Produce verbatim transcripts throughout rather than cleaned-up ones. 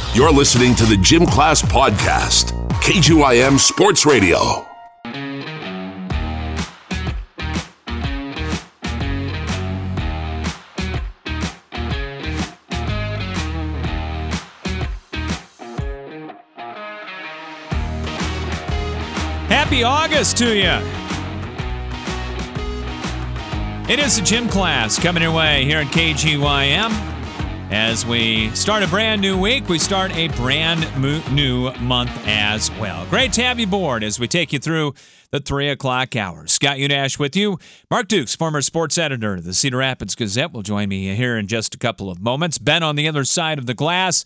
You're listening to the Gym Class Podcast, K G Y M Sports Radio. Happy August to you. It is the Gym Class coming your way here at K G Y M. As we start a brand new week, we start a brand new month as well. Great to have you aboard as we take you through the three o'clock hour. Scott Unash with you. Mark Dukes, former sports editor of the Cedar Rapids Gazette, will join me here in just a couple of moments. Ben on the other side of the glass.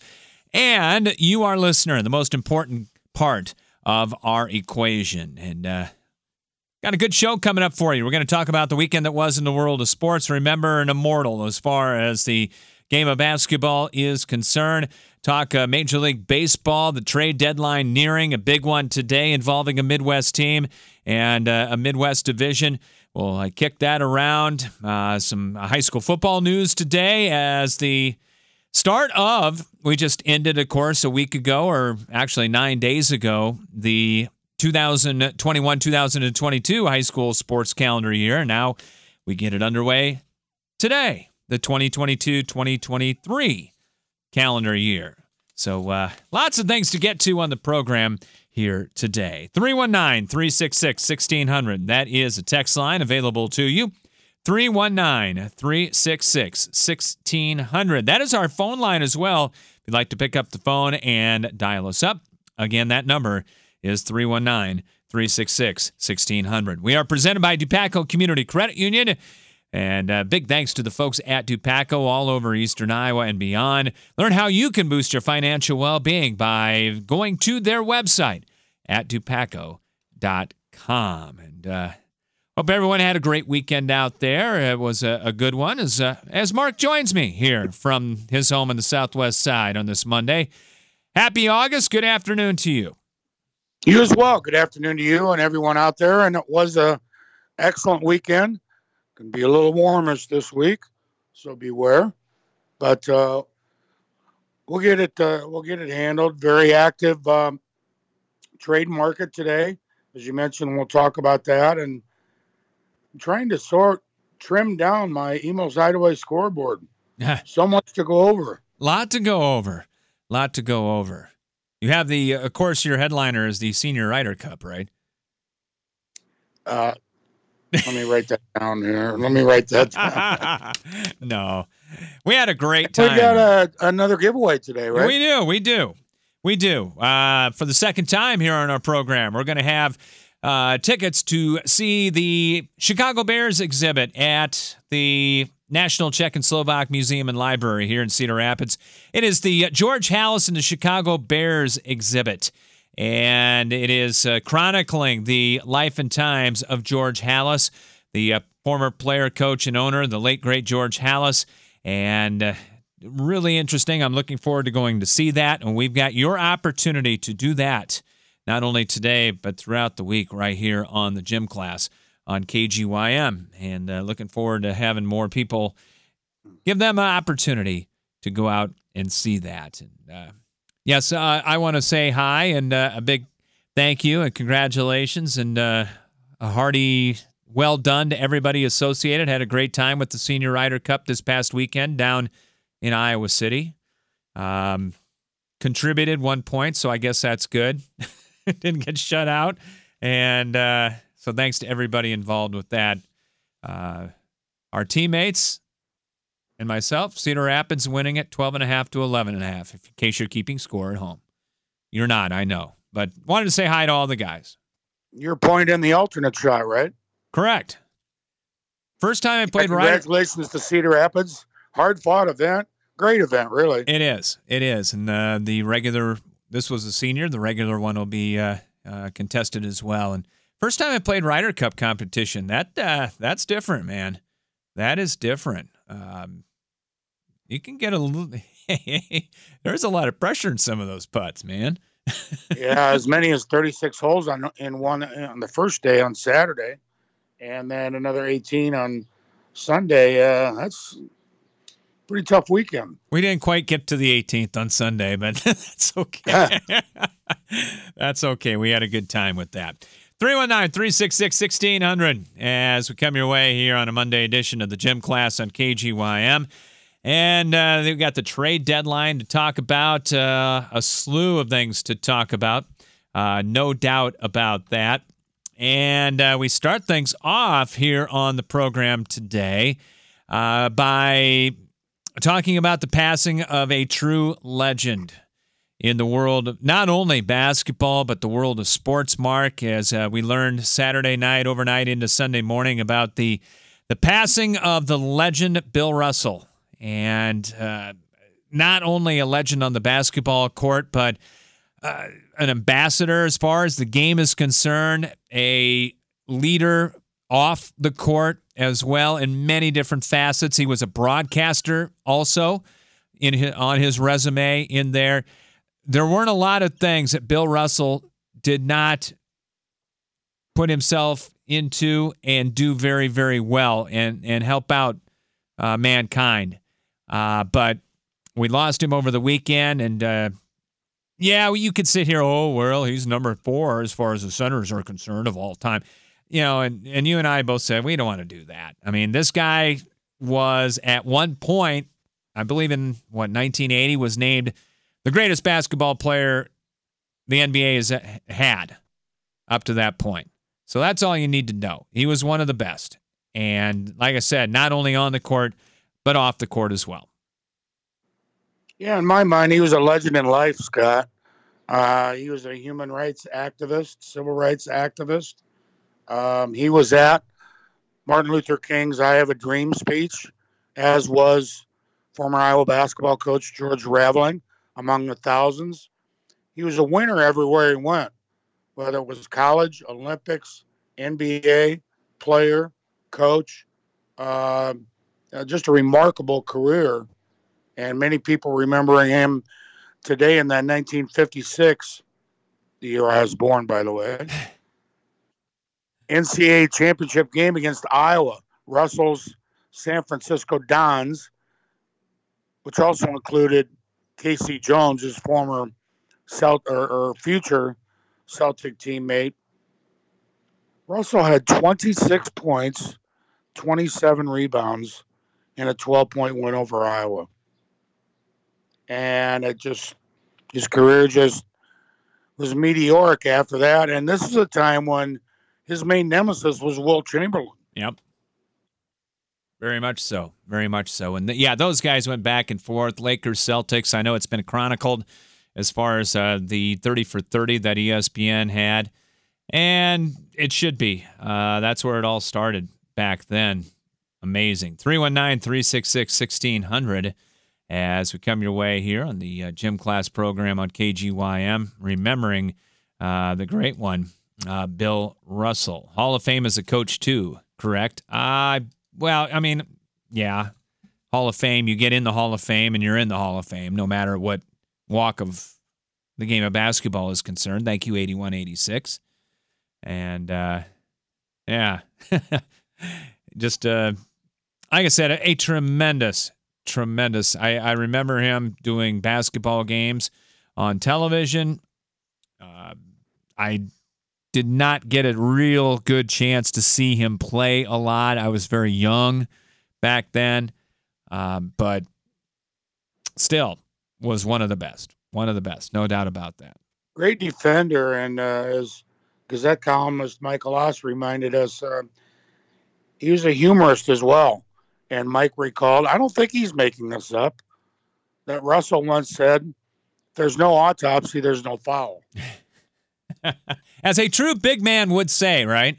And you, our listener, the most important part of our equation. And uh, got a good show coming up for you. We're going to talk about the weekend that was in the world of sports. Remember, an immortal as far as the game of basketball is concerned. Talk uh, Major League Baseball, the trade deadline nearing, a big one today involving a Midwest team and uh, a Midwest division. We'll uh, kick that around. Uh, some high school football news today as the start of, we just ended, of course, a week ago, or actually nine days ago, the two thousand twenty-one two thousand twenty-two high school sports calendar year. Now we get it underway today, the twenty twenty-two twenty twenty-three calendar year. So uh, lots of things to get to on the program here today. three one nine, three six six, one six zero zero. That is a text line available to you. three one nine, three six six, one six zero zero. That is our phone line as well. If you'd like to pick up the phone and dial us up, again, that number is three one nine, three six six, one six zero zero. We are presented by Dupaco Community Credit Union. And uh, big thanks to the folks at Dupaco all over Eastern Iowa and beyond. Learn how you can boost your financial well-being by going to their website at dupaco dot com. And uh, hope everyone had a great weekend out there. It was a, a good one as, uh, as Mark joins me here from his home on the southwest side on this Monday. Happy August. Good afternoon to you. You as well. Good afternoon to you and everyone out there. And it was a excellent weekend. Can be a little warmish this week, so beware. But uh, we'll get it. Uh, we'll get it handled. Very active um, trade market today, as you mentioned. We'll talk about that. And I'm trying to sort, trim down my Emos Hideaway scoreboard. So much to go over. Lot to go over. Lot to go over. You have the, of course, your headliner is the Senior Ryder Cup, right? Uh. Let me write that down here. Let me write that down. No. We had a great time. We got a, another giveaway today, right? We do. We do. We do. Uh, for the second time here on our program, we're going to have uh, tickets to see the Chicago Bears exhibit at the National Czech and Slovak Museum and Library here in Cedar Rapids. It is the George Halas and the Chicago Bears exhibit. And it is uh, chronicling the life and times of George Halas, the uh, former player, coach, and owner, the late, great George Halas. And uh, really interesting. I'm looking forward to going to see that. And we've got your opportunity to do that, not only today, but throughout the week right here on the Gym Class on K G Y M. And uh, looking forward to having more people give them an opportunity to go out and see that. And uh Yes, uh, I want to say hi and uh, a big thank you and congratulations and uh, a hearty well done to everybody associated. Had a great time with the Senior Ryder Cup this past weekend down in Iowa City. Um, contributed one point, so I guess that's good. Didn't get shut out. And uh, so thanks to everybody involved with that. Uh, our teammates and myself, Cedar Rapids winning it twelve and a half to eleven and a half, in case you're keeping score at home. You're not, I know. But wanted to say hi to all the guys. You're pointing the alternate shot, right? Correct. First time I played Ryder. Congratulations to Cedar Rapids. Hard-fought event. Great event, really. It is. It is. And uh, the regular, this was a senior. The regular one will be uh, uh, contested as well. And first time I played Ryder Cup competition. That uh, That's different, man. That is different. Um, you can get a little. There's a lot of pressure in some of those putts, man. Yeah, as many as thirty-six holes on in one on the first day on Saturday, and then another eighteen on Sunday. Uh, that's pretty tough weekend. We didn't quite get to the eighteenth on Sunday, but that's okay. That's okay. We had a good time with that. three one nine, three six six, one six zero zero as we come your way here on a Monday edition of the Gym Class on K G Y M. And uh, we've got the trade deadline to talk about, uh, a slew of things to talk about. Uh, no doubt about that. And uh, we start things off here on the program today uh, by talking about the passing of a true legend in the world of not only basketball, but the world of sports, Mark, as uh, we learned Saturday night, overnight into Sunday morning about the, the passing of the legend Bill Russell. And uh, not only a legend on the basketball court, but uh, an ambassador as far as the game is concerned, a leader off the court as well in many different facets. He was a broadcaster also in his, on his resume in there. There weren't a lot of things that Bill Russell did not put himself into and do very, very well and, and help out uh, mankind. Uh, but we lost him over the weekend, and uh, yeah, you could sit here, oh, well, he's number four as far as the centers are concerned of all time. You know, and, and you and I both said we don't want to do that. I mean, this guy was at one point, I believe in, what, nineteen eighty, was named the greatest basketball player the N B A has had up to that point. So that's all you need to know. He was one of the best. And like I said, not only on the court, but off the court as well. Yeah, in my mind, he was a legend in life, Scott. Uh, he was a human rights activist, civil rights activist. Um, he was at Martin Luther King's I Have a Dream speech, as was former Iowa basketball coach George Raveling, among the thousands. He was a winner everywhere he went, whether it was college, Olympics, N B A, player, coach. Uh, just a remarkable career. And many people remembering him today in that nineteen fifty-six, the year I was born, by the way, N C double A championship game against Iowa, Russell's San Francisco Dons, which also included K C Jones, his former Celt or, or future Celtic teammate. Russell had twenty-six points, twenty-seven rebounds, and a twelve-point win over Iowa. And it just, his career just was meteoric after that. And this is a time when his main nemesis was Wilt Chamberlain. Yep. Very much so. Very much so. And, the, yeah, those guys went back and forth. Lakers, Celtics. I know it's been chronicled as far as uh, the thirty for thirty that E S P N had. And it should be. Uh, that's where it all started back then. Amazing. three one nine, three six six, one six zero zero as we come your way here on the uh, Gym Class program on K G Y M, remembering uh, the great one, uh, Bill Russell. Hall of Fame as a coach, too, correct? Uh, well, I mean, yeah, Hall of Fame, you get in the Hall of Fame and you're in the Hall of Fame, no matter what walk of the game of basketball is concerned. Thank you, eighty-one eighty-six. And, uh, yeah, just, uh, like I said, a, a tremendous, tremendous. I, I remember him doing basketball games on television. Uh, I did not get a real good chance to see him play a lot. I was very young back then, uh, but still was one of the best. One of the best, no doubt about that. Great defender, and uh, as Gazette columnist Michael Oss reminded us, uh, he was a humorist as well. And Mike recalled, I don't think he's making this up, that Russell once said, there's no autopsy, there's no foul. As a true big man would say, right?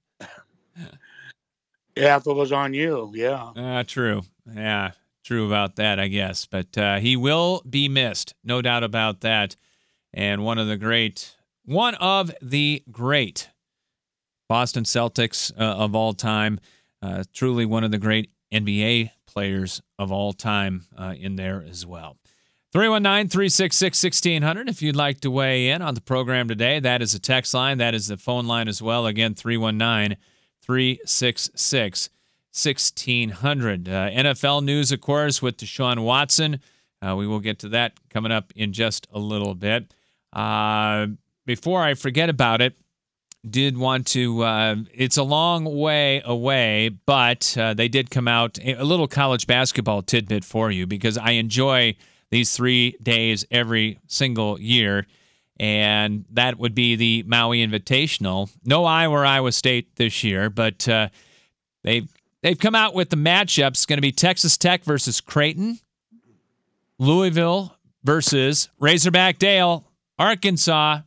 Yeah, if it was on you, yeah. Uh, true. Yeah, true about that, I guess. But uh, he will be missed, no doubt about that. And one of the great, one of the great Boston Celtics uh, of all time, uh, truly one of the great N B A players of all time uh, in there as well. three one nine, three six six, one six zero zero if you'd like to weigh in on the program today. That is a text line. That is the phone line as well. Again, three one nine, three six six, sixteen hundred. Uh, N F L news, of course, with Deshaun Watson. Uh, we will get to that coming up in just a little bit. Uh, before I forget about it, did want to, uh, it's a long way away, but uh, they did come out, a little college basketball tidbit for you, because I enjoy these three days every single year, and that would be the Maui Invitational. No Iowa or Iowa State this year, but uh, they've, they've come out with the matchups. It's going to be Texas Tech versus Creighton, Louisville versus Razorback Dale, Arkansas,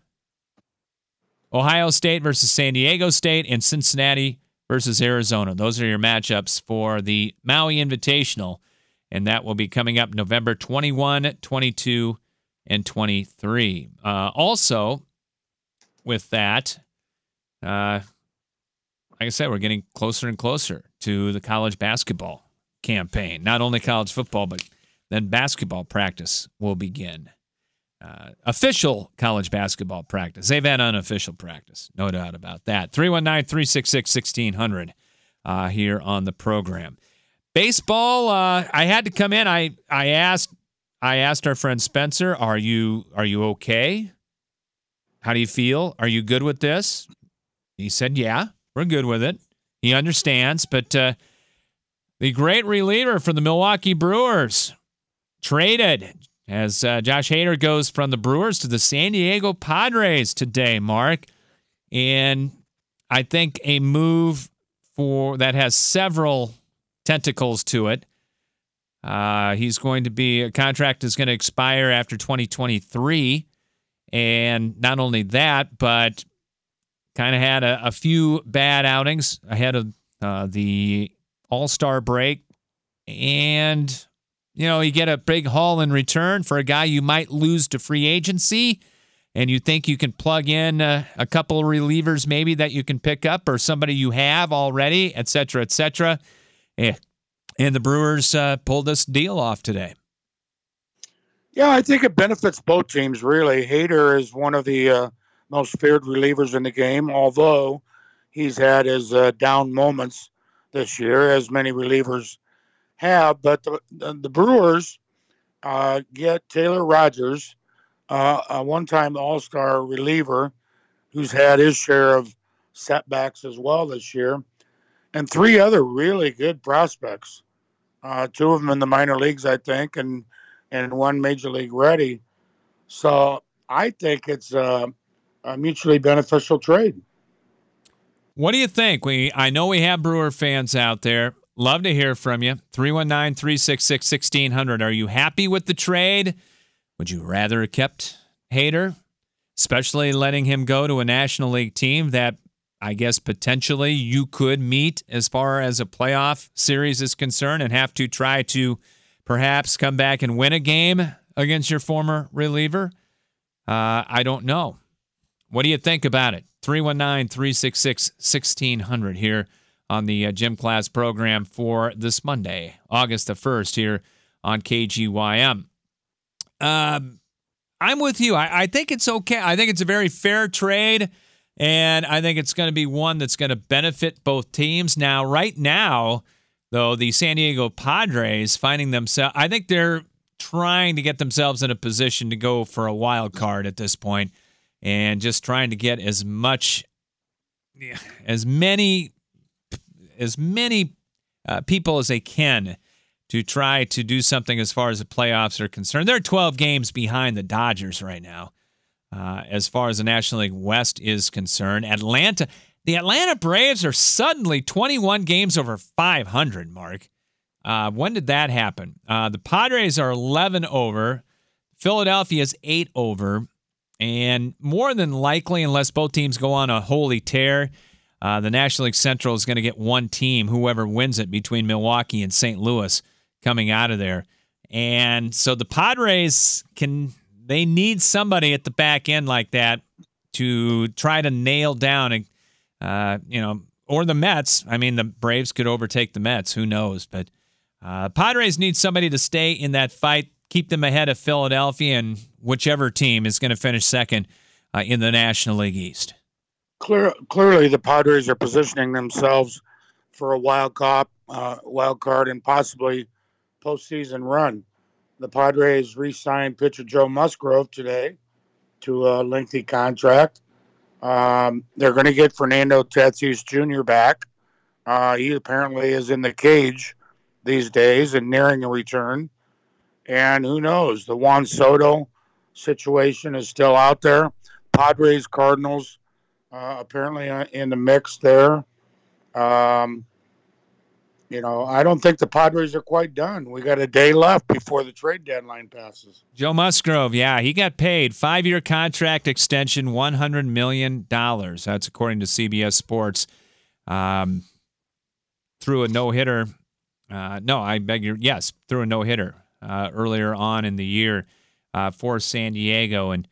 Ohio State versus San Diego State, and Cincinnati versus Arizona. Those are your matchups for the Maui Invitational, and that will be coming up November twenty-first, twenty-second, and twenty-third. Uh, also, with that, uh, like I said, we're getting closer and closer to the college basketball campaign. Not only college football, but then basketball practice will begin. Uh, official college basketball practice. They've had unofficial practice, no doubt about that. three one nine, three six six, one six zero zero uh, here on the program. Baseball, uh, I had to come in. I, I asked I asked our friend Spencer, are you are you okay? How do you feel? Are you good with this? He said, yeah, we're good with it. He understands, but uh, the great reliever for the Milwaukee Brewers traded as uh, Josh Hader goes from the Brewers to the San Diego Padres today, Mark. And I think a move for that has several tentacles to it. Uh, he's going to be, a contract is going to expire after twenty twenty-three. And not only that, but kind of had a, a few bad outings ahead of uh, the All-Star break. And you know, you get a big haul in return for a guy you might lose to free agency, and you think you can plug in uh, a couple of relievers maybe that you can pick up, or somebody you have already, et cetera, et cetera. And, and the Brewers uh, pulled this deal off today. Yeah, I think it benefits both teams, really. Hader is one of the uh, most feared relievers in the game, although he's had his uh, down moments this year, as many relievers have, but the, the, the Brewers uh, get Taylor Rogers, uh, a one-time All-Star reliever who's had his share of setbacks as well this year, and three other really good prospects, uh, two of them in the minor leagues, I think, and, and one major league ready. So I think it's a, a mutually beneficial trade. What do you think? We I know we have Brewer fans out there. Love to hear from you. three one nine, three six six, one six zero zero. Are you happy with the trade? Would you rather have kept Hader? Especially letting him go to a National League team that I guess potentially you could meet as far as a playoff series is concerned and have to try to perhaps come back and win a game against your former reliever? Uh, I don't know. What do you think about it? three one nine, three six six, one six zero zero here on the uh, Gym Class program for this Monday, August the first, here on K G Y M. Um, I'm with you. I, I think it's okay. I think it's a very fair trade, and I think it's going to be one that's going to benefit both teams. Now, right now, though, the San Diego Padres finding themselves, I think they're trying to get themselves in a position to go for a wild card at this point, and just trying to get as much, as many as many uh, people as they can to try to do something as far as the playoffs are concerned. They're twelve games behind the Dodgers right now uh, as far as the National League West is concerned. Atlanta, the Atlanta Braves are suddenly twenty-one games over five hundred, Mark. Uh, when did that happen? Uh, the Padres are eleven over. Philadelphia's eight over. And more than likely, unless both teams go on a holy tear, Uh, the National League Central is going to get one team, whoever wins it, between Milwaukee and Saint Louis coming out of there. And so the Padres can, they need somebody at the back end like that to try to nail down, uh, you know, or the Mets. I mean, the Braves could overtake the Mets. Who knows? But uh, Padres need somebody to stay in that fight, keep them ahead of Philadelphia and whichever team is going to finish second uh, in the National League East. Clear, clearly, the Padres are positioning themselves for a wild card, uh, wild card and possibly postseason run. The Padres re-signed pitcher Joe Musgrove today to a lengthy contract. Um, they're going to get Fernando Tatis Junior back. Uh, he apparently is in the cage these days and nearing a return. And who knows? The Juan Soto situation is still out there. Padres, Cardinals, uh, apparently in the mix there. Um, you know, I don't think the Padres are quite done. We got a day left before the trade deadline passes. Joe Musgrove, yeah, he got paid. Five-year contract extension, one hundred million dollars. That's according to C B S Sports. Um, threw a no-hitter. Uh, no, I beg your, yes, threw a no-hitter uh, earlier on in the year uh, for San Diego. And,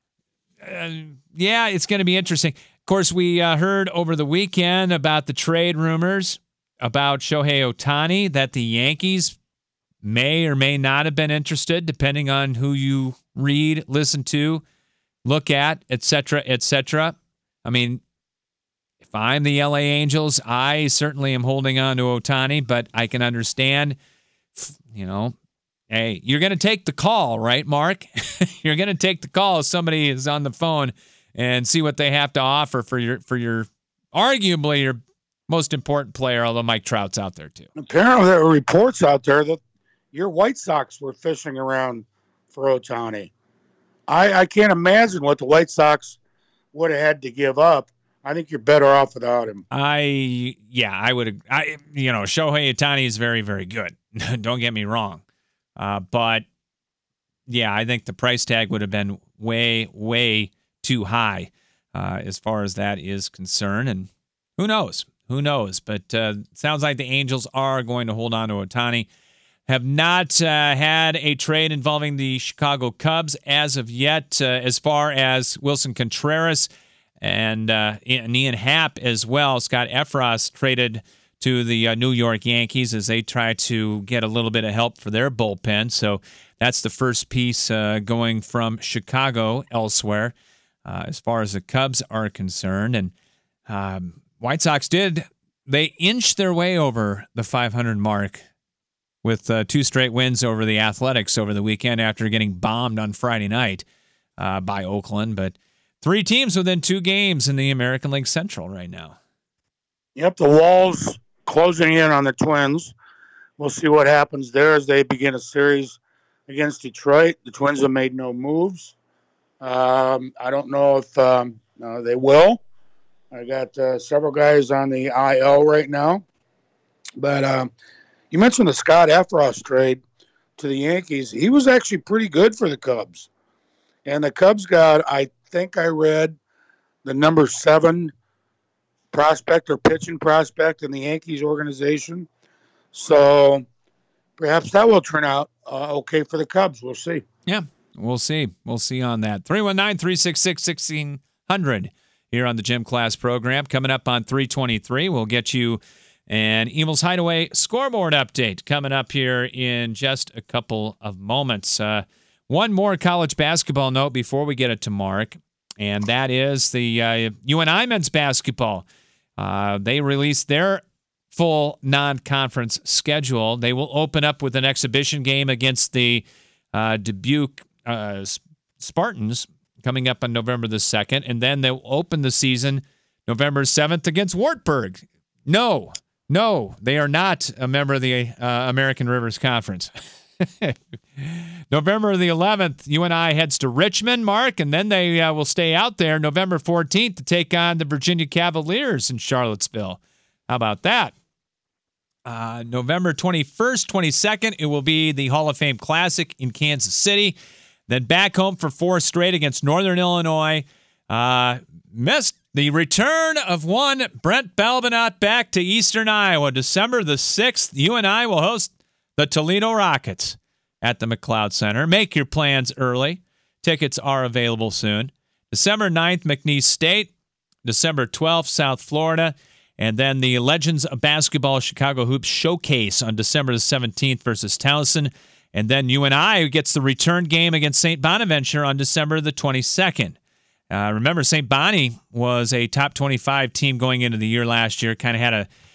uh, yeah, it's going to be interesting. Of course, we uh, heard over the weekend about the trade rumors about Shohei Ohtani, that the Yankees may or may not have been interested, depending on who you read, listen to, look at, et cetera, et cetera. I mean, if I'm the L A Angels, I certainly am holding on to Ohtani, but I can understand, you know, hey, you're going to take the call, right, Mark? You're going to take the call if somebody is on the phone and see what they have to offer for your, for your arguably your most important player, although Mike Trout's out there too. Apparently there are reports out there that your White Sox were fishing around for Ohtani. I, I can't imagine what the White Sox would have had to give up. I think you're better off without him. I, yeah, I would, I, you know, Shohei Ohtani is very, very good. Don't get me wrong. Uh, but, yeah, I think the price tag would have been way, way too high uh, as far as that is concerned. And who knows? Who knows? But uh, sounds like the Angels are going to hold on to Ohtani. Have not uh, had a trade involving the Chicago Cubs as of yet, uh, as far as Wilson Contreras and uh, Ian Happ as well. Scott Effross traded to the uh, New York Yankees as they try to get a little bit of help for their bullpen. So that's the first piece uh, going from Chicago elsewhere uh, as far as the Cubs are concerned. And um, White Sox did, they inched their way over the five hundred mark with uh, two straight wins over the Athletics over the weekend after getting bombed on Friday night uh, by Oakland. But three teams within two games in the American League Central right now. Yep, the wall's closing in on the Twins. We'll see what happens there as they begin a series against Detroit. The Twins have made no moves. Um, I don't know if um, uh, they will. I got uh, several guys on the I L right now. But um, you mentioned the Scott Effross trade to the Yankees. He was actually pretty good for the Cubs. And the Cubs got, I think I read, the number seven prospect or pitching prospect in the Yankees organization. So perhaps that will turn out uh, okay for the Cubs. We'll see. Yeah, we'll see. We'll see on that. three one nine, three six six, one six zero zero here on the Gym Class program. Coming up on three twenty-three, we'll get you an Eagles Hideaway scoreboard update coming up here in just a couple of moments. Uh, one more college basketball note before we get it to Mark, and that is the uh, U N I men's basketball. Uh, they released their full non-conference schedule. They will open up with an exhibition game against the uh, Dubuque uh, Spartans coming up on November the second, and then they'll open the season November seventh against Wartburg. No, no, they are not a member of the uh, American Rivers Conference. November the eleventh, U N I heads to Richmond, Mark, and then they uh, will stay out there November fourteenth to take on the Virginia Cavaliers in Charlottesville. How about that? Uh, November twenty-first, twenty-second, it will be the Hall of Fame Classic in Kansas City. Then back home for four straight against Northern Illinois. Uh, missed the return of one Brent Balbinot back to Eastern Iowa. December the sixth, U N I will host the Toledo Rockets at the McLeod Center. Make your plans early. Tickets are available soon. December ninth, McNeese State. December twelfth, South Florida. And then the Legends of Basketball Chicago Hoops Showcase on December the seventeenth versus Towson. And then U N I gets the return game against Saint Bonaventure on December the twenty-second. Uh, remember, Saint Bonnie was a top twenty-five team going into the year last year. Kind of had a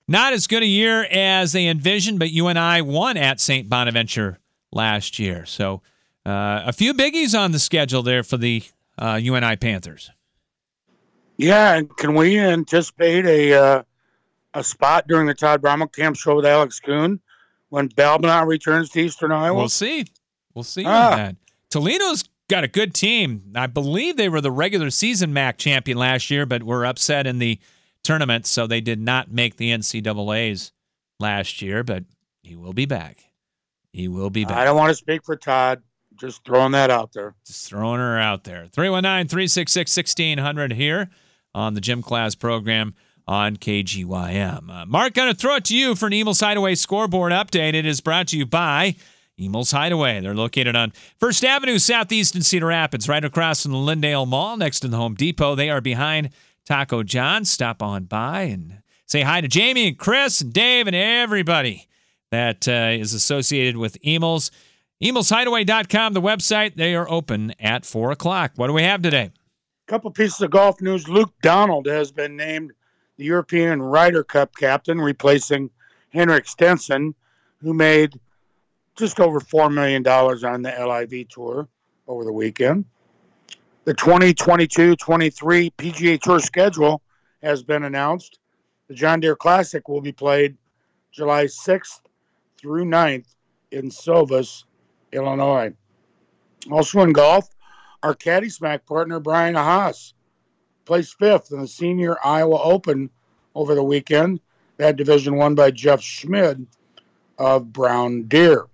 not as good a year as they envisioned, but U N I won at Saint Bonaventure last year. So uh, a few biggies on the schedule there for the uh, U N I Panthers. Yeah, and can we anticipate a uh, a spot during the Todd Bromwell Camp show with Alex Kuhn when Balbinot returns to Eastern Iowa? We'll see. We'll see Ah. on that. Toledo's got a good team. I believe they were the regular season M A C champion last year, but were upset in the tournament, so they did not make the N C double A's last year, but he will be back. He will be back. I don't want to speak for Todd. Just throwing that out there. Just throwing her out there. three one nine, three six six, one six zero zero here on the Gym Class program on K G Y M. Uh, Mark, going to throw it to you for an Emil's Hideaway scoreboard update. It is brought to you by Emil's Hideaway. They're located on First Avenue Southeast in Cedar Rapids, right across from the Lindale Mall next to the Home Depot. They are behind Taco John. Stop on by and say hi to Jamie and Chris and Dave and everybody that uh, is associated with Emil's. Emil's Hideaway dot com, the website. They are open at four o'clock. What do we have today? A couple pieces of golf news. Luke Donald has been named the European Ryder Cup captain, replacing Henrik Stenson, who made just over four million dollars on the L I V Tour over the weekend. The twenty twenty-two twenty-three P G A Tour schedule has been announced. The John Deere Classic will be played July sixth through ninth in Silvis, Illinois. Also in golf, our Caddy Smack partner, Brian Haas, placed fifth in the Senior Iowa Open over the weekend. That division won by Jeff Schmid of Brown Deer.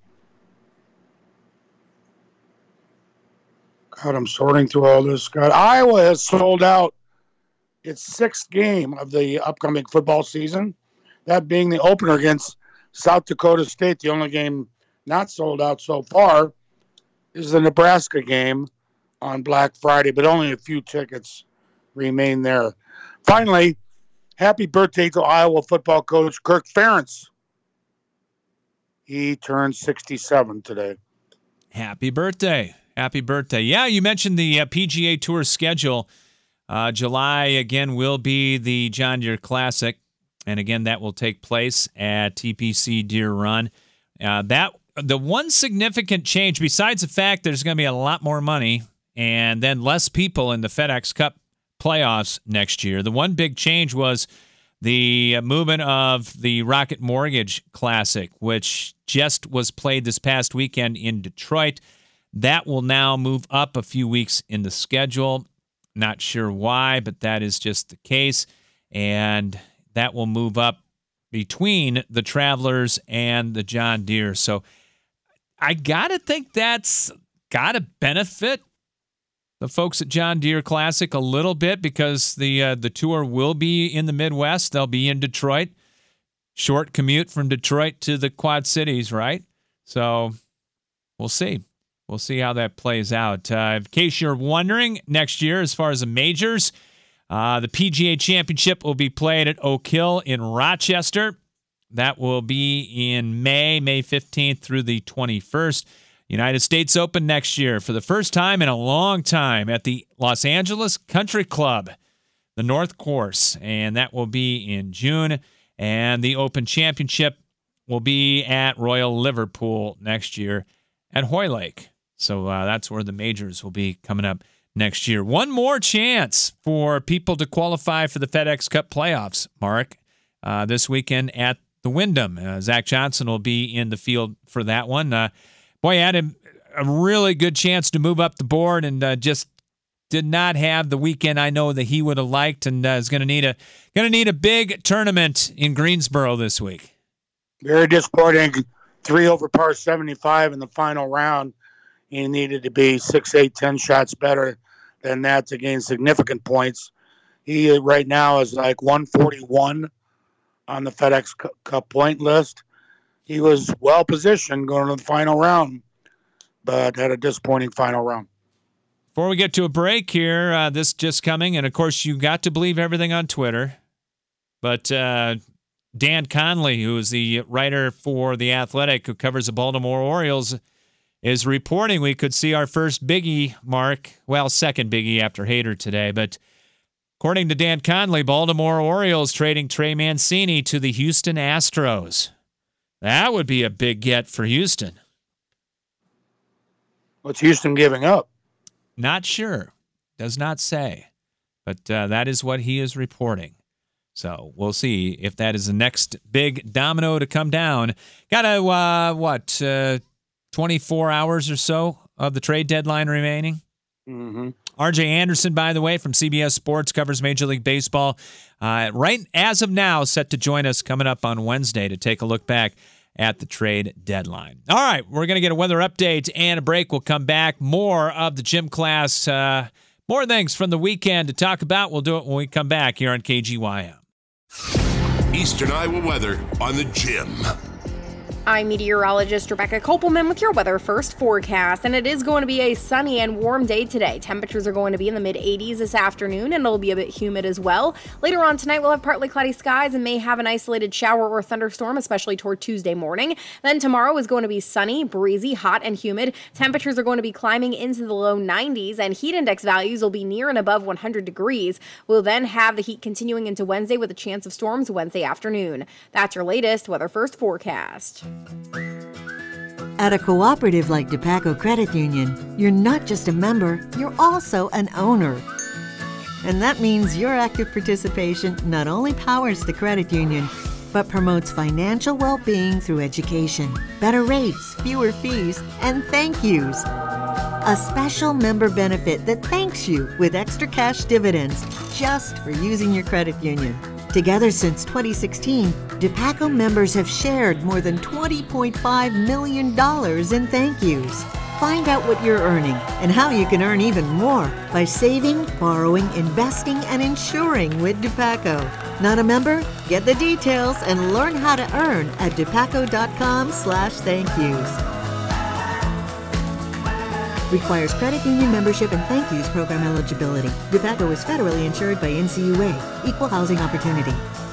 God, I'm sorting through all this. God, Iowa has sold out its sixth game of the upcoming football season, that being the opener against South Dakota State. The only game not sold out so far is the Nebraska game on Black Friday, but only a few tickets remain there. Finally, happy birthday to Iowa football coach Kirk Ferentz. He turned sixty-seven today. Happy birthday. Happy birthday. Yeah, you mentioned the uh, P G A Tour schedule. Uh, July, again, will be the John Deere Classic. And again, that will take place at T P C Deer Run. Uh, that the one significant change, besides the fact there's going to be a lot more money and then less people in the FedEx Cup playoffs next year, the one big change was the movement of the Rocket Mortgage Classic, which just was played this past weekend in Detroit. That will now move up a few weeks in the schedule. Not sure why, but that is just the case. And that will move up between the Travelers and the John Deere. So I got to think that's got to benefit the folks at John Deere Classic a little bit, because the uh, the tour will be in the Midwest. They'll be in Detroit. Short commute from Detroit to the Quad Cities, right? So we'll see. We'll see how that plays out. Uh, in case you're wondering, next year, as far as the majors, uh, the P G A Championship will be played at Oak Hill in Rochester. That will be in May, May fifteenth through the twenty-first. United States Open next year for the first time in a long time at the Los Angeles Country Club, the North Course, and that will be in June. And the Open Championship will be at Royal Liverpool next year at Hoylake. So uh, that's where the majors will be coming up next year. One more chance for people to qualify for the FedEx Cup playoffs, Mark, uh, this weekend at the Wyndham. Uh, Zach Johnson will be in the field for that one. Uh, boy, had a, a really good chance to move up the board, and uh, just did not have the weekend I know that he would have liked, and uh, is going to need a going to need a big tournament in Greensboro this week. Very disappointing. Three over par seventy-five in the final round. He needed to be six, eight, ten shots better than that to gain significant points. He right now is like one forty-one on the FedEx Cup point list. He was well positioned going to the final round, but had a disappointing final round. Before we get to a break here, uh, this just coming, and of course you got to believe everything on Twitter, but uh, Dan Conley, who is the writer for The Athletic, who covers the Baltimore Orioles, is reporting we could see our first biggie, Mark. Well, second biggie after Hader today, but According to Dan Conley, Baltimore Orioles trading Trey Mancini to the Houston Astros. That would be a big get for Houston. What's Houston giving up? Not sure. Does not say. But uh, that is what he is reporting. So we'll see if that is the next big domino to come down. Got a, uh, what, uh, twenty-four hours or so of the trade deadline remaining? Mm-hmm. R J Anderson, by the way, from C B S Sports, covers Major League Baseball. Uh, right as of now, set to join us coming up on Wednesday to take a look back at the trade deadline. All right, we're going to get a weather update and a break. We'll come back. More of the gym class, uh, more things from the weekend to talk about. We'll do it when we come back here on K G Y M. Eastern Iowa weather on the Gym. I'm meteorologist Rebecca Kopelman with your weather first forecast, and it is going to be a sunny and warm day today. Temperatures are going to be in the mid eighties this afternoon, and it'll be a bit humid as well. Later on tonight, we'll have partly cloudy skies and may have an isolated shower or thunderstorm, especially toward Tuesday morning. Then tomorrow is going to be sunny, breezy, hot, and humid. Temperatures are going to be climbing into the low nineties, and heat index values will be near and above one hundred degrees. We'll then have the heat continuing into Wednesday with a chance of storms Wednesday afternoon. That's your latest weather first forecast. At a cooperative like DePaco Credit Union, you're not just a member, you're also an owner. And that means your active participation not only powers the credit union, but promotes financial well-being through education, better rates, fewer fees, and thank yous. A special member benefit that thanks you with extra cash dividends just for using your credit union. Together since twenty sixteen, DePaco members have shared more than twenty point five million dollars in thank yous. Find out what you're earning and how you can earn even more by saving, borrowing, investing, and insuring with DePaco. Not a member? Get the details and learn how to earn at depaco.com slash thank yous. Requires credit union membership and thank yous program eligibility. DePaco is federally insured by N C U A, Equal Housing Opportunity.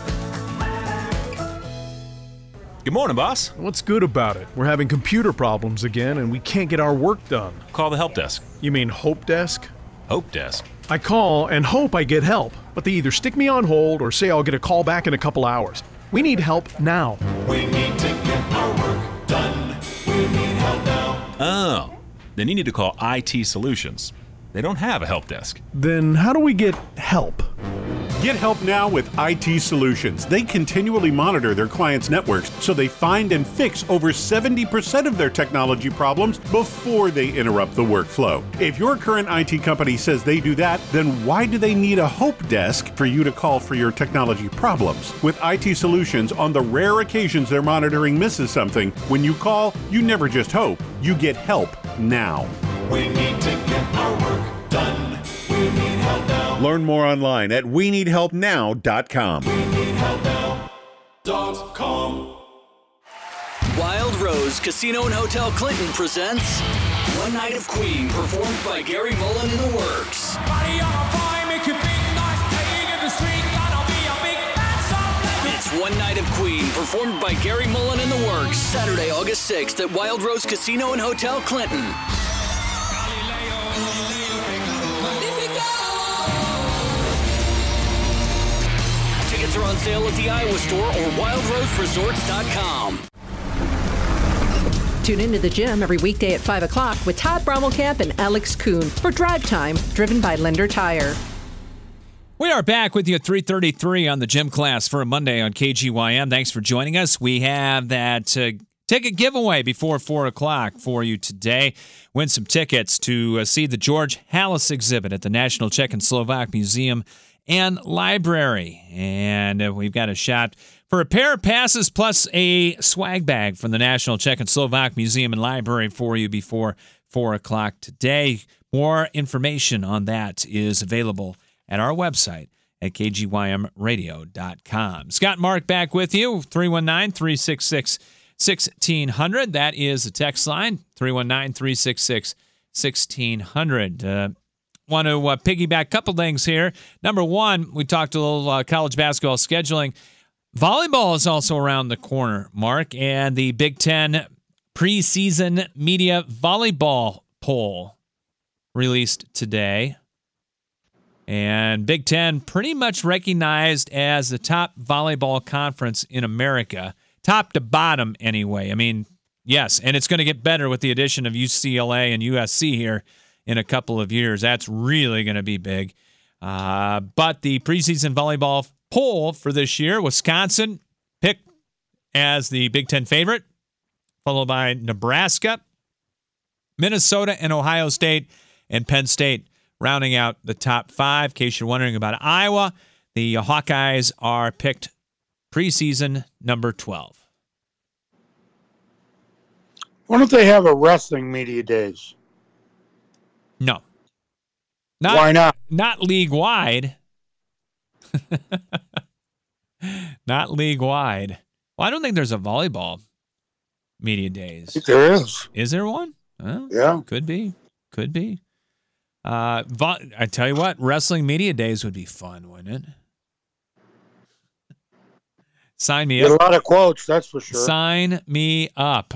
Good morning, boss. What's good about it? We're having computer problems again and we can't get our work done. Call the help desk. You mean Hope Desk? Hope desk? I call and hope I get help, but they either stick me on hold or say I'll get a call back in a couple hours. We need help now. We need to get our work done. We need help now. Oh. Then you need to call I T Solutions. They don't have a help desk. Then how do we get help? Get help now with I T Solutions. They continually monitor their clients' networks, so they find and fix over seventy percent of their technology problems before they interrupt the workflow. If your current I T company says they do that, then why do they need a Hope Desk for you to call for your technology problems? With I T Solutions, on the rare occasions their monitoring misses something, when you call, you never just hope, you get help now. We need to get our work done. We need help now. Learn more online at we need help now dot com. We need help now dot com. Wild Rose Casino and Hotel Clinton presents One Night of Queen, performed by Gary Mullen in the Works. It's One Night of Queen, performed by Gary Mullen in the Works, Saturday, August sixth at Wild Rose Casino and Hotel Clinton. Tickets are on sale at the Iowa Store or wild rose resorts dot com. Tune into the gym every weekday at five o'clock with Todd Brommelkamp and Alex Kuhn for Drive Time, driven by Lender Tire. We are back with you at three thirty-three on the gym class for a Monday on K G Y M. Thanks for joining us. We have that uh, ticket giveaway before four o'clock for you today. Win some tickets to uh, see the George Halas exhibit at the National Czech and Slovak Museum and Library. And uh, we've got a shot for a pair of passes plus a swag bag from the National Czech and Slovak Museum and Library for you before four o'clock today. More information on that is available at our website at k g y m radio dot com. Scott and Mark back with you, three one nine, three six six, one six zero zero. That is the text line, three one nine, three six six, one six zero zero. Uh, want to uh, piggyback a couple things here. Number one, we talked a little uh, college basketball scheduling. Volleyball is also around the corner, Mark, and the Big Ten preseason media volleyball poll released today. And Big Ten pretty much recognized as the top volleyball conference in America, top to bottom anyway. I mean, yes, and it's going to get better with the addition of U C L A and U S C here in a couple of years. That's really going to be big. Uh, but the preseason volleyball poll for this year, Wisconsin picked as the Big Ten favorite, followed by Nebraska, Minnesota, and Ohio State, and Penn State rounding out the top five. In case you're wondering about Iowa, the Hawkeyes are picked preseason number twelve. Why don't they have a wrestling media days? No. Not, Why not? Not league-wide. Not league-wide. Well, I don't think there's a volleyball media days. There is. Is there one? Well, yeah. Could be. Could be. Uh, vo- I tell you what, wrestling media days would be fun, wouldn't it? Sign me Get up. A lot of quotes, that's for sure. Sign me up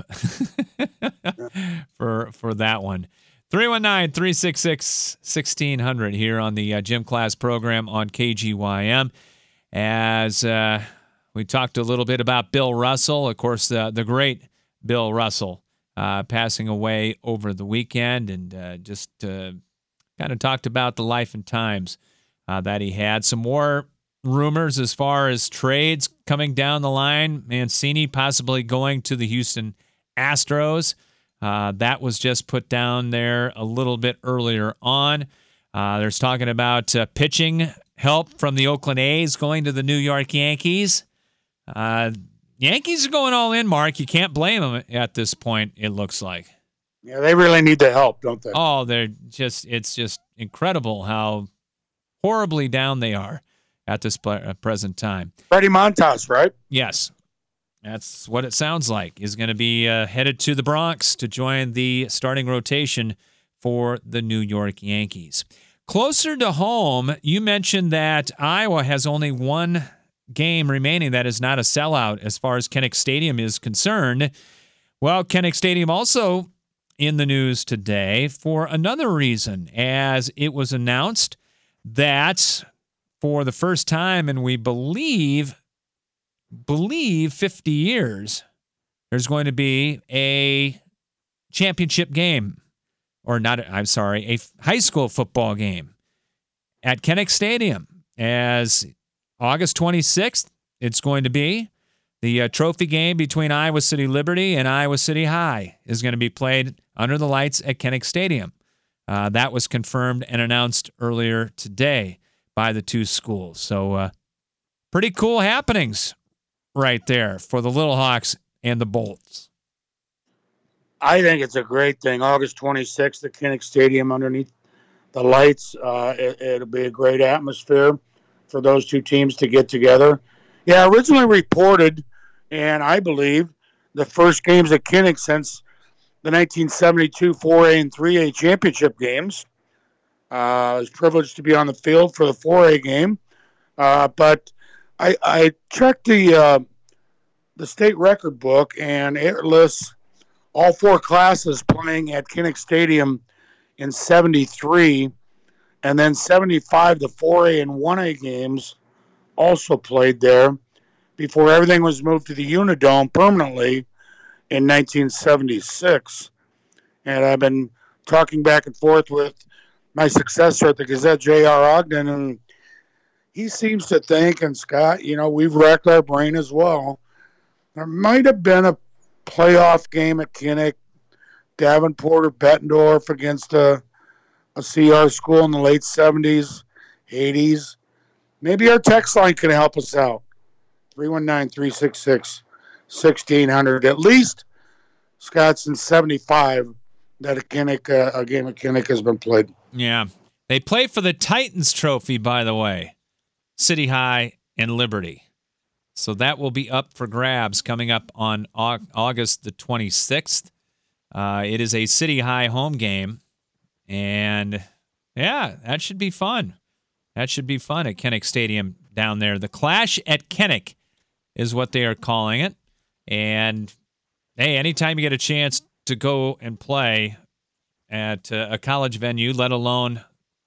for for that one. three one nine, three six six, one six zero zero here on the uh, Gym Class program on K G Y M. As uh, we talked a little bit about Bill Russell, of course, uh, the great Bill Russell uh, passing away over the weekend, and uh, just uh, kind of talked about the life and times uh, that he had. Some more rumors as far as trades coming down the line. Mancini possibly going to the Houston Astros. Uh, that was just put down there a little bit earlier on. Uh, there's talking about uh, pitching help from the Oakland A's going to the New York Yankees. Uh, Yankees are going all in, Mark. You can't blame them at this point, it looks like. Yeah, they really need the help, don't they? Oh, they're just, it's just incredible how horribly down they are at this present time. Freddie Montas, right? Yes. That's what it sounds like, is going to be uh, headed to the Bronx to join the starting rotation for the New York Yankees. Closer to home, you mentioned that Iowa has only one game remaining that is not a sellout as far as Kinnick Stadium is concerned. Well, Kinnick Stadium also in the news today for another reason, as it was announced that for the first time, and we believe believe fifty years, there's going to be a championship game, or not, I'm sorry, a high school football game at Kinnick Stadium. As August twenty-sixth, it's going to be the uh, trophy game between Iowa City Liberty and Iowa City High is going to be played under the lights at Kinnick Stadium. Uh, that was confirmed and announced earlier today by the two schools. So uh, pretty cool happenings right there for the Little Hawks and the Bolts. I think it's a great thing. August twenty-sixth at Kinnick Stadium underneath the lights. Uh, it, it'll be a great atmosphere for those two teams to get together. Yeah, originally reported, and I believe the first games at Kinnick since the nineteen seventy-two four A and three A championship games. Uh, I was privileged to be on the field for the four A game. Uh, but I, I checked the uh, the state record book, and it lists all four classes playing at Kinnick Stadium in seventy-three, and then seventy-five, the four A and one A games also played there before everything was moved to the Unidome permanently in nineteen seventy-six. And I've been talking back and forth with my successor at the Gazette, J R Ogden, and he seems to think, and Scott, you know, we've racked our brain as well, there might have been a playoff game at Kinnick, Davenport or Bettendorf against a, a C R school in the late seventies, eighties. Maybe our text line can help us out. three one nine, three six six, one six zero zero. At least, Scott's in seventy-five that a, Kinnick, uh, a game at Kinnick has been played. Yeah. They play for the Titans trophy, by the way. City High and Liberty. So that will be up for grabs coming up on August the twenty-sixth. Uh, it is a City High home game. And, yeah, that should be fun. That should be fun at Kinnick Stadium down there. The Clash at Kinnick is what they are calling it. And, hey, anytime you get a chance to go and play at uh, a college venue, let alone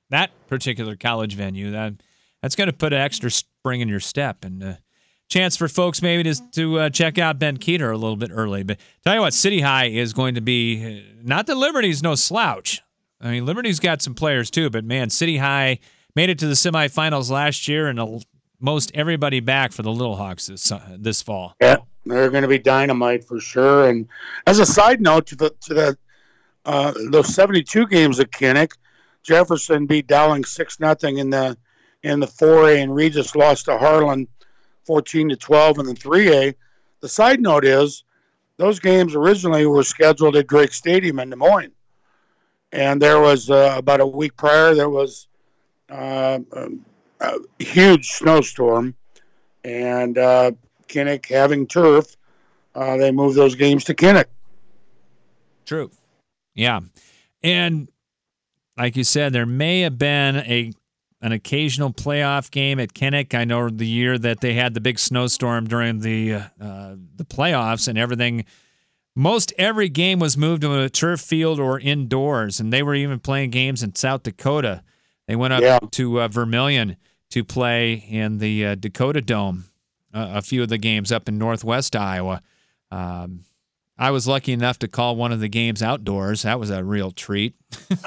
that particular college venue. That that's going to put an extra spring in your step and a chance for folks maybe to to uh, check out Ben Keeter a little bit early. But tell you what, City High is going to be not that Liberty's no slouch. I mean, Liberty's got some players too, but man, City High made it to the semifinals last year, and a, most everybody back for the Little Hawks this uh, this fall. Yeah, they're going to be dynamite for sure. And as a side note to the to the uh, those seventy-two games at Kinnick, Jefferson beat Dowling six nothing in the in the four A, and Regis lost to Harlan fourteen to twelve in the three A. The side note is those games originally were scheduled at Drake Stadium in Des Moines, and there was uh, about a week prior there was uh, a, a huge snowstorm, and uh, Kinnick having turf, uh, they moved those games to Kinnick. True, yeah, and like you said, there may have been a an occasional playoff game at Kinnick. I know the year that they had the big snowstorm during the uh, the playoffs and everything, most every game was moved to a turf field or indoors, and they were even playing games in South Dakota. They went up yeah. to uh, Vermilion to play in the uh, Dakota Dome, uh, a few of the games up in northwest Iowa. Um, I was lucky enough to call one of the games outdoors. That was a real treat.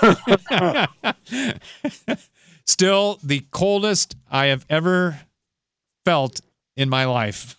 Still the coldest I have ever felt in my life.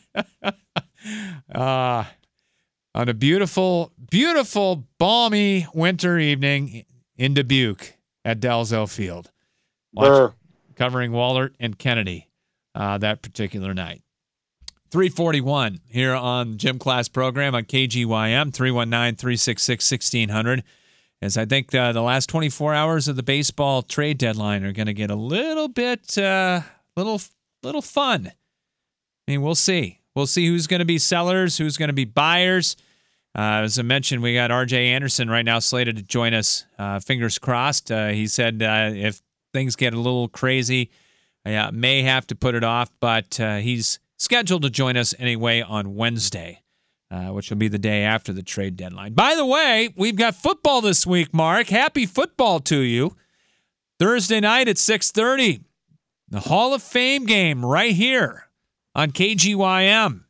uh, on a beautiful, beautiful, balmy winter evening in Dubuque at Dalzell Field. Watch, covering Wahlert and Kennedy uh, that particular night. three forty-one here on the Gym Class program on K G Y M, three one nine, three six six, one six zero zero. As I think uh, the last twenty-four hours of the baseball trade deadline are going to get a little bit, uh, little, little fun. I mean, we'll see. We'll see who's going to be sellers, who's going to be buyers. Uh, as I mentioned, we got R J Anderson right now slated to join us. Uh, fingers crossed. Uh, he said uh, if things get a little crazy, I may have to put it off, but uh, he's scheduled to join us anyway on Wednesday. Uh, which will be the day after the trade deadline. By the way, we've got football this week, Mark. Happy football to you. Thursday night at six thirty, the Hall of Fame game right here on K G Y M.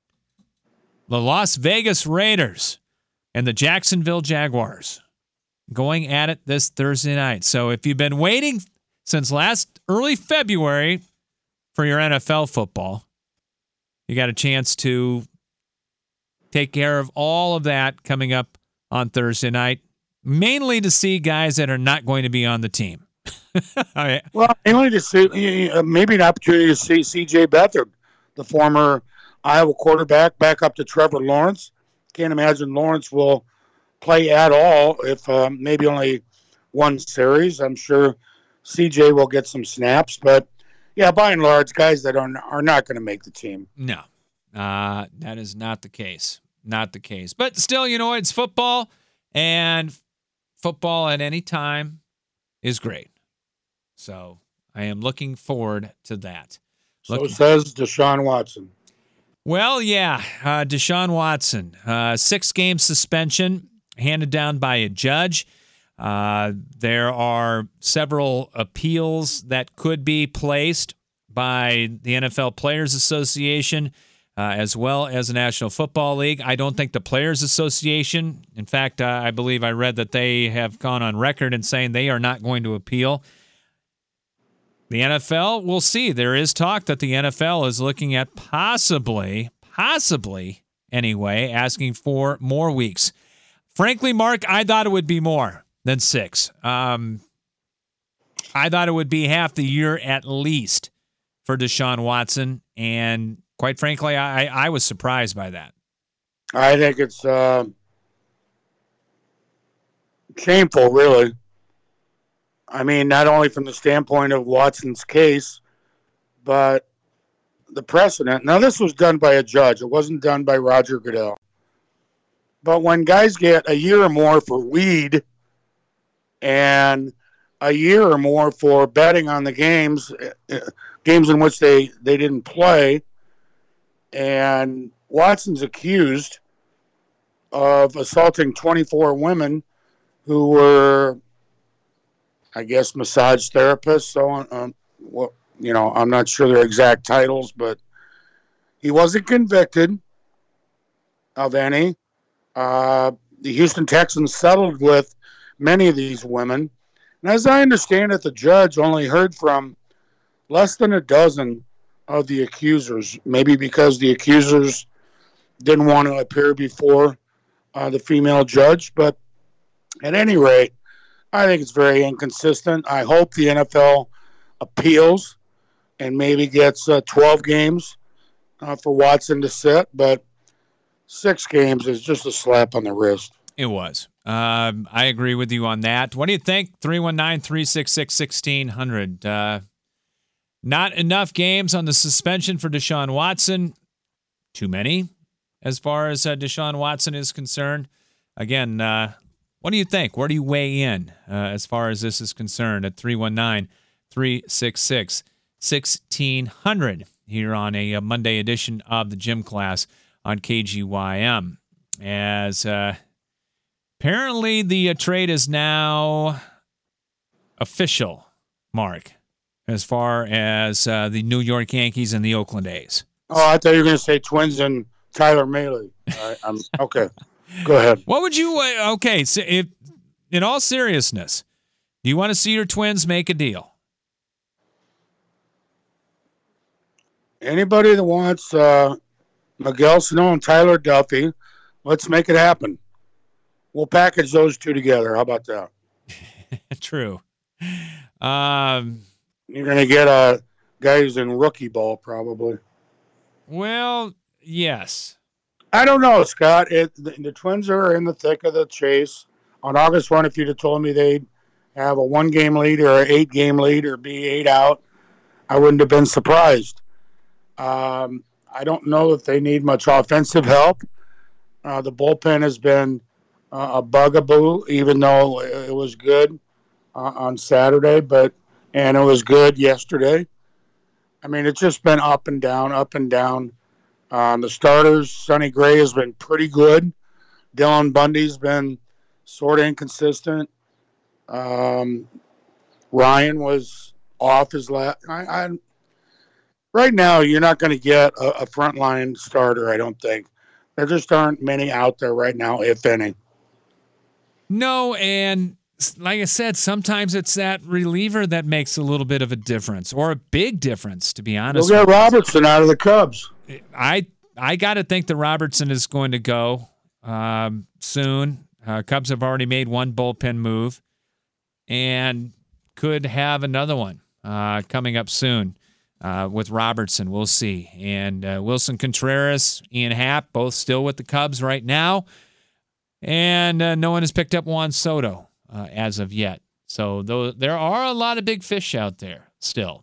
The Las Vegas Raiders and the Jacksonville Jaguars going at it this Thursday night. So if you've been waiting since last early February for your N F L football, you got a chance to take care of all of that coming up on Thursday night, mainly to see guys that are not going to be on the team. Right. Well, mainly to see, maybe an opportunity to see C J Beathard, the former Iowa quarterback, back up to Trevor Lawrence. Can't imagine Lawrence will play at all, if um, maybe only one series. I'm sure C J will get some snaps, but yeah, by and large, guys that are, are not going to make the team. No. Uh, that is not the case. Not the case. But still, you know, it's football, and football at any time is great. So I am looking forward to that. So looking- says Deshaun Watson. Well, yeah, uh, Deshaun Watson, uh, six-game suspension handed down by a judge. Uh, there are several appeals that could be placed by the N F L Players Association, Uh, as well as the National Football League. I don't think the Players Association, in fact, uh, I believe I read that they have gone on record in saying they are not going to appeal. The N F L, we'll see. There is talk that the N F L is looking at possibly, possibly anyway, asking for more weeks. Frankly, Mark, I thought it would be more than six. Um, I thought it would be half the year at least for Deshaun Watson, and quite frankly, I, I was surprised by that. I think it's uh, shameful, really. I mean, not only from the standpoint of Watson's case, but the precedent. Now, this was done by a judge. It wasn't done by Roger Goodell. But when guys get a year or more for weed and a year or more for betting on the games, games in which they, they didn't play, and Watson's accused of assaulting twenty-four women who were I guess, massage therapists. So, um, well, you know, I'm not sure their exact titles, but he wasn't convicted of any. Uh, the Houston Texans settled with many of these women. And as I understand it, the judge only heard from less than a dozen of the accusers, maybe because the accusers didn't want to appear before uh, the female judge. But at any rate, I think it's very inconsistent. I hope the N F L appeals and maybe gets uh, twelve games uh, for Watson to sit, but six games is just a slap on the wrist. It was. Um, I agree with you on that. What do you think? three one nine, three six six, one six zero zero. Uh, not enough games on the suspension for Deshaun Watson. Too many as far as uh, Deshaun Watson is concerned. Again, uh, what do you think? Where do you weigh in uh, as far as this is concerned at three one nine, three six six, one six zero zero here on a, a Monday edition of the Gym Class on K G Y M. As uh, apparently the uh, trade is now official, Mark, as far as uh, the New York Yankees and the Oakland A's. Oh, I thought you were going to say Twins and Tyler Mahle. Right, I'm, okay, go ahead. What would you uh, – okay, so if, in all seriousness, do you want to see your Twins make a deal? Anybody that wants uh, Miguel Sano and Tyler Duffy, let's make it happen. We'll package those two together. How about that? True. Um, You're going to get a guy who's in rookie ball probably. Well, yes. I don't know, Scott. It, the, the Twins are in the thick of the chase. On August first, if you'd have told me they'd have a one-game lead or an eight-game lead or be eight out, I wouldn't have been surprised. Um, I don't know if they need much offensive help. Uh, the bullpen has been uh, a bugaboo, even though it was good uh, on Saturday, but and it was good yesterday. I mean, it's just been up and down, up and down. Um, the starters, Sonny Gray has been pretty good. Dylan Bundy's been sort of inconsistent. Um, Ryan was off his last. I, I right now, you're not going to get a, a frontline starter. I don't think there just aren't many out there right now, if any. No, and like I said, sometimes it's that reliever that makes a little bit of a difference, or a big difference, to be honest. We'll get Robertson out of the Cubs. I I got to think that Robertson is going to go um, soon. Uh, Cubs have already made one bullpen move and could have another one uh, coming up soon uh, with Robertson. We'll see. And uh, Wilson Contreras, Ian Happ, both still with the Cubs right now. And uh, no one has picked up Juan Soto uh, as of yet. So though, there are a lot of big fish out there still.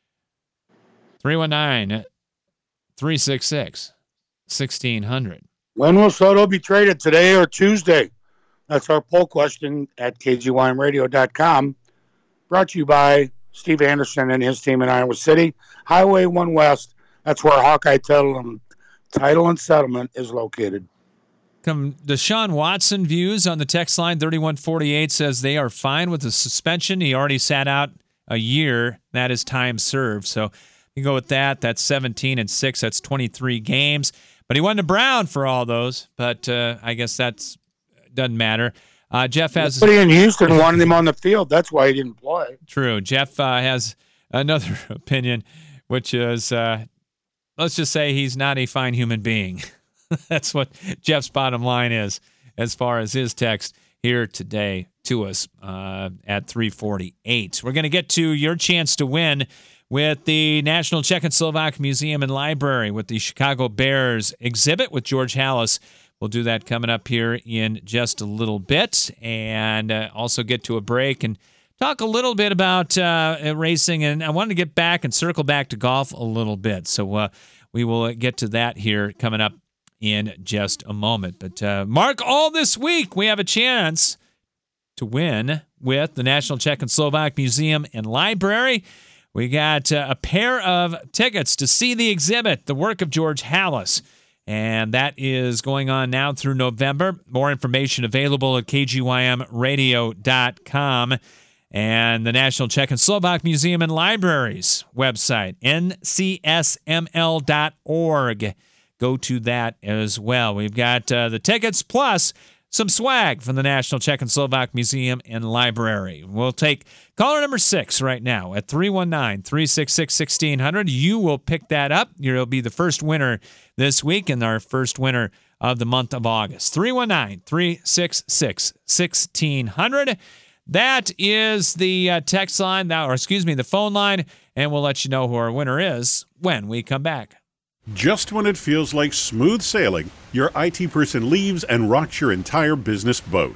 three one nine, three six six, one six zero zero. When will Soto be traded, today or Tuesday? That's our poll question at K G Y M radio dot com. Brought to you by Steve Anderson and his team in Iowa City. Highway one West. That's where Hawkeye Title and, Title and Settlement is located. Come Deshaun Watson views on the text line thirty-one forty-eight says they are fine with the suspension. He already sat out a year. That is time served. So you go with that. That's seventeen and six. That's twenty-three games. But he went to Brown for all those. But uh, I guess that's doesn't matter. Uh, Jeff has. Somebody in Houston wanted him on the field. That's why he didn't play. True. Jeff uh, has another opinion, which is uh, let's just say he's not a fine human being. That's what Jeff's bottom line is as far as his text here today to us uh, at three forty-eight. We're going to get to your chance to win with the National Czechoslovak Museum and Library with the Chicago Bears exhibit with George Halas. We'll do that coming up here in just a little bit, and uh, also get to a break and talk a little bit about uh, racing. And I wanted to get back and circle back to golf a little bit. So uh, we will get to that here coming up in just a moment. But uh, Mark, all this week we have a chance to win with the National Czech and Slovak Museum and Library. We got uh, a pair of tickets to see the exhibit, the work of George Halas, and that is going on now through November. More information available at K G Y M radio dot com. and the National Czech and Slovak Museum and Libraries website, N C S M L dot org. Go to that as well. We've got uh, the tickets plus some swag from the National Czech and Slovak Museum and Library. We'll take caller number six right now at three one nine, three six six, one six zero zero. You will pick that up. You'll be the first winner this week and our first winner of the month of August. three one nine, three six six, one six zero zero. That is the uh, text line, or excuse me, the phone line, and we'll let you know who our winner is when we come back. Just when it feels like smooth sailing, your I T person leaves and rocks your entire business boat.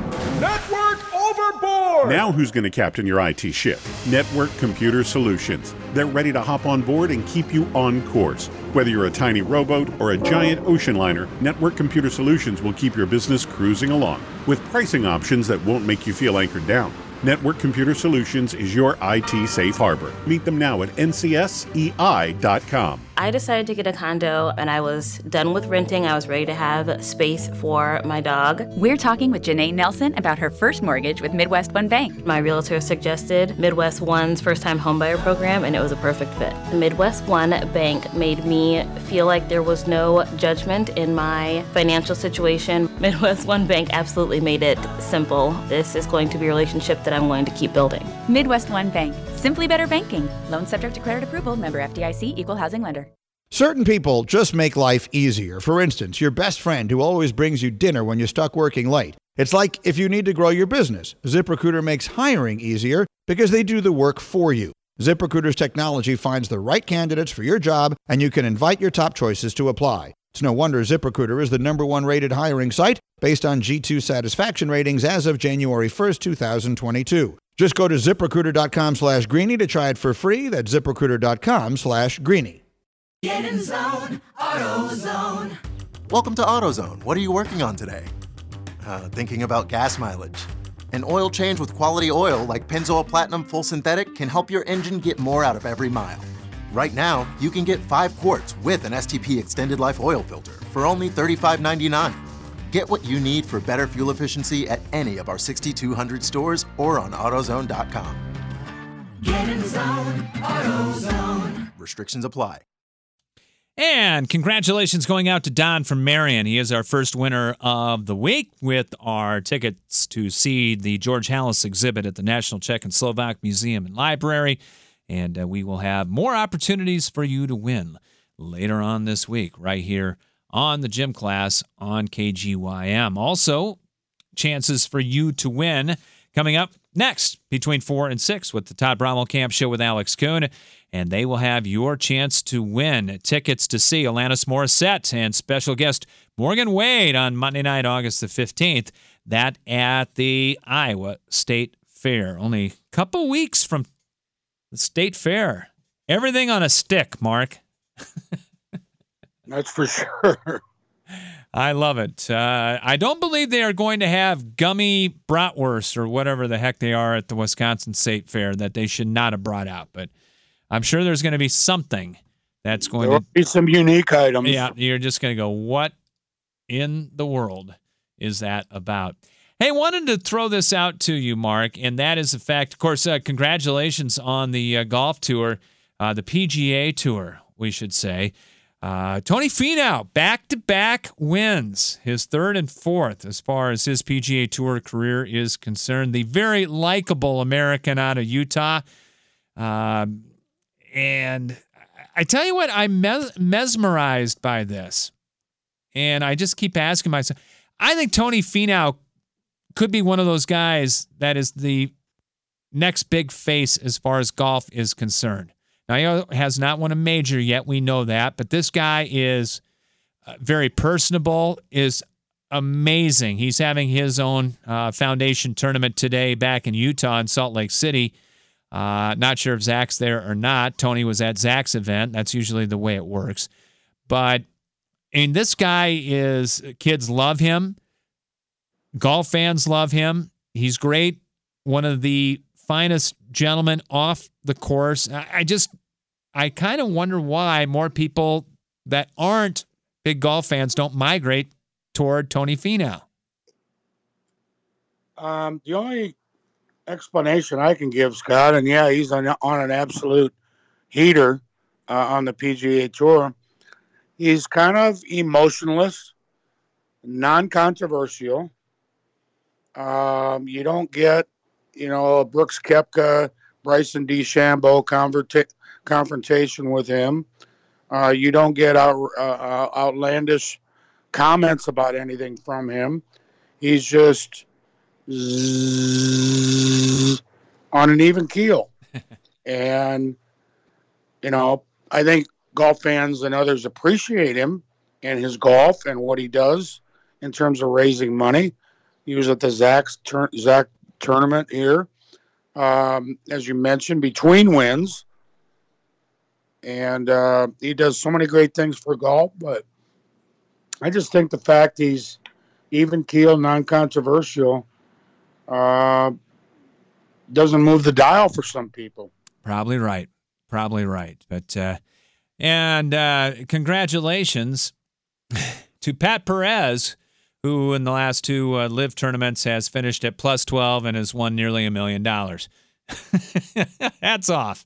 Network overboard! Now who's going to captain your I T ship? Network Computer Solutions. They're ready to hop on board and keep you on course. Whether you're a tiny rowboat or a giant ocean liner, Network Computer Solutions will keep your business cruising along with pricing options that won't make you feel anchored down. Network Computer Solutions is your I T safe harbor. Meet them now at N C S E I dot com. I decided to get a condo and I was done with renting. I was ready to have space for my dog. We're talking with Janae Nelson about her first mortgage with Midwest One Bank. My realtor suggested Midwest One's first-time homebuyer program, and it was a perfect fit. Midwest One Bank made me feel like there was no judgment in my financial situation. Midwest One Bank absolutely made it simple. This is going to be a relationship that I'm going to keep building. Midwest One Bank. Simply better banking. Loan subject to credit approval. Member F D I C. Equal housing lender. Certain people just make life easier. For instance, your best friend who always brings you dinner when you're stuck working late. It's like if you need to grow your business. ZipRecruiter makes hiring easier because they do the work for you. ZipRecruiter's technology finds the right candidates for your job, and you can invite your top choices to apply. It's no wonder ZipRecruiter is the number one rated hiring site based on G two satisfaction ratings as of January first, two thousand twenty-two. Just go to ZipRecruiter.com slash Greeny to try it for free. That's ZipRecruiter.com slash Greeny. Get in zone, AutoZone. Welcome to AutoZone. What are you working on today? Uh, thinking about gas mileage. An oil change with quality oil like Pennzoil Platinum Full Synthetic can help your engine get more out of every mile. Right now, you can get five quarts with an S T P Extended Life Oil Filter for only thirty-five ninety-nine. Get what you need for better fuel efficiency at any of our sixty-two hundred stores or on AutoZone dot com. Get in zone, AutoZone. Restrictions apply. And congratulations going out to Don from Marion. He is our first winner of the week with our tickets to see the George Halas exhibit at the National Czech and Slovak Museum and Library. And uh, we will have more opportunities for you to win later on this week right here on the Gym Class on K G Y M. Also, chances for you to win coming up next between four and six with the Todd Brommelkamp Show with Alex Kuhn. And they will have your chance to win tickets to see Alanis Morissette and special guest Morgan Wade on Monday night, August the fifteenth. That at the Iowa State Fair. Only a couple weeks from the State Fair. Everything on a stick, Mark. That's for sure. I love it. Uh, I don't believe they are going to have gummy bratwurst or whatever the heck they are at the Wisconsin State Fair that they should not have brought out. But I'm sure there's going to be something that's going There'll to be some unique items. Yeah, you're just going to go, what in the world is that about? Hey, wanted to throw this out to you, Mark, and that is the fact, of course, uh, congratulations on the uh, golf tour, uh, the P G A Tour, we should say. Uh, Tony Finau, back-to-back wins, his third and fourth as far as his P G A Tour career is concerned. The very likable American out of Utah. Um, and I tell you what, I'm mes- mesmerized by this. And I just keep asking myself, I think Tony Finau could be one of those guys that is the next big face as far as golf is concerned. Now, he has not won a major yet. We know that. But this guy is very personable, is amazing. He's having his own uh, foundation tournament today back in Utah in Salt Lake City. Uh, not sure if Zach's there or not. Tony was at Zach's event. That's usually the way it works. But, I mean, this guy is, kids love him. Golf fans love him. He's great. One of the finest gentlemen off the course. I just, I kind of wonder why more people that aren't big golf fans don't migrate toward Tony Finau. Um, the only explanation I can give, Scott, and yeah, he's on, on an absolute heater uh, on the P G A Tour. He's kind of emotionless, non-controversial. Um, you don't get, you know, a Brooks Koepka, Bryson DeChambeau converta- confrontation with him. Uh, you don't get out, uh, outlandish comments about anything from him. He's just zzz, on an even keel. And, you know, I think golf fans and others appreciate him and his golf and what he does in terms of raising money. He was at the Zach's tur- Zach tournament here, um, as you mentioned, between wins. And uh, he does so many great things for golf, but I just think the fact he's even keel, non-controversial, uh, doesn't move the dial for some people. Probably right. Probably right. But uh, and uh, congratulations to Pat Perez, who in the last two uh, live tournaments has finished at plus twelve and has won nearly a million dollars. Hats off.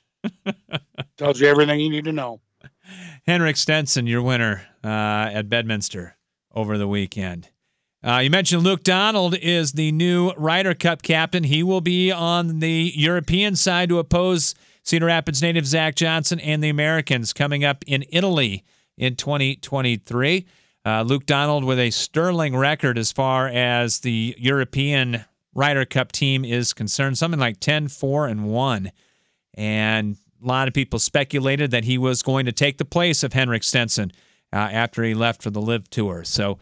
Tells you everything you need to know. Henrik Stenson, your winner uh, at Bedminster over the weekend. Uh, you mentioned Luke Donald is the new Ryder Cup captain. He will be on the European side to oppose Cedar Rapids native Zach Johnson and the Americans coming up in Italy in twenty twenty-three. Uh, Luke Donald with a sterling record as far as the European Ryder Cup team is concerned, something like ten four and one. And a lot of people speculated that he was going to take the place of Henrik Stenson uh, after he left for the Live Tour. So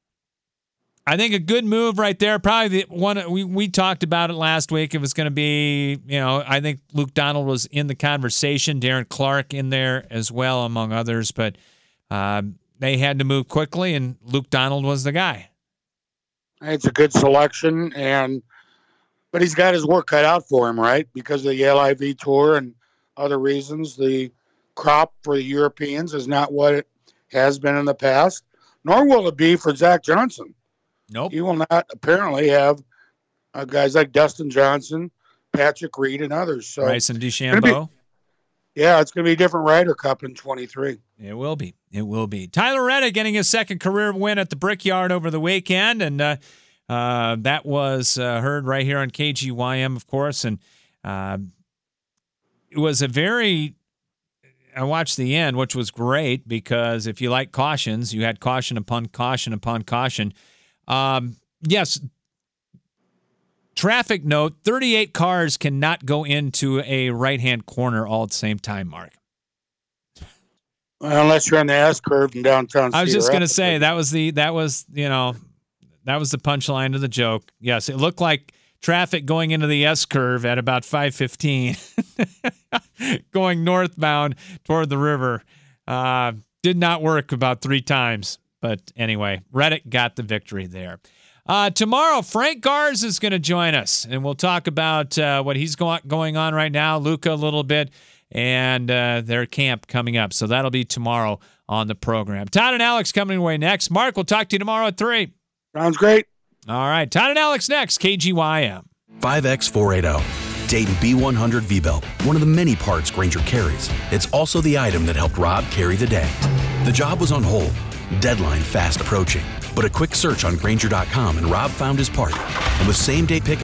I think a good move right there. Probably the one we, we talked about it last week. It was going to be, you know, I think Luke Donald was in the conversation. Darren Clark in there as well, among others. But um, they had to move quickly, and Luke Donald was the guy. It's a good selection, and but he's got his work cut out for him, right? Because of the L I V Tour and other reasons. The crop for the Europeans is not what it has been in the past, nor will it be for Zach Johnson. Nope. He will not apparently have uh, guys like Dustin Johnson, Patrick Reed, and others. So Bryson DeChambeau. Yeah, it's going to be a different Ryder Cup in twenty-three. It will be. It will be. Tyler Reddick getting his second career win at the Brickyard over the weekend, and uh, uh, that was uh, heard right here on K G Y M, of course. And uh, it was a very – I watched the end, which was great because if you like cautions, you had caution upon caution upon caution. Um, yes, traffic note, thirty-eight cars cannot go into a right-hand corner all at the same time, Mark. Well, unless you're on the S curve in downtown. I was Cedar just going to Rapids. say that was the that was you know that was the punchline of the joke. Yes, it looked like traffic going into the S curve at about five fifteen, going northbound toward the river. Uh, did not work about three times, but anyway, Reddick got the victory there. Uh, tomorrow, Frank Garz is going to join us, and we'll talk about uh, what he's go- going on right now, Luca a little bit, and uh, their camp coming up. So that'll be tomorrow on the program. Todd and Alex coming away next. Mark, we'll talk to you tomorrow at three. Sounds great. All right, Todd and Alex next, K G Y M. five X four eighty, Dayton B one hundred V-Belt, one of the many parts Grainger carries. It's also the item that helped Rob carry the day. The job was on hold, deadline fast approaching, but a quick search on Grainger dot com and Rob found his part. And with same-day pick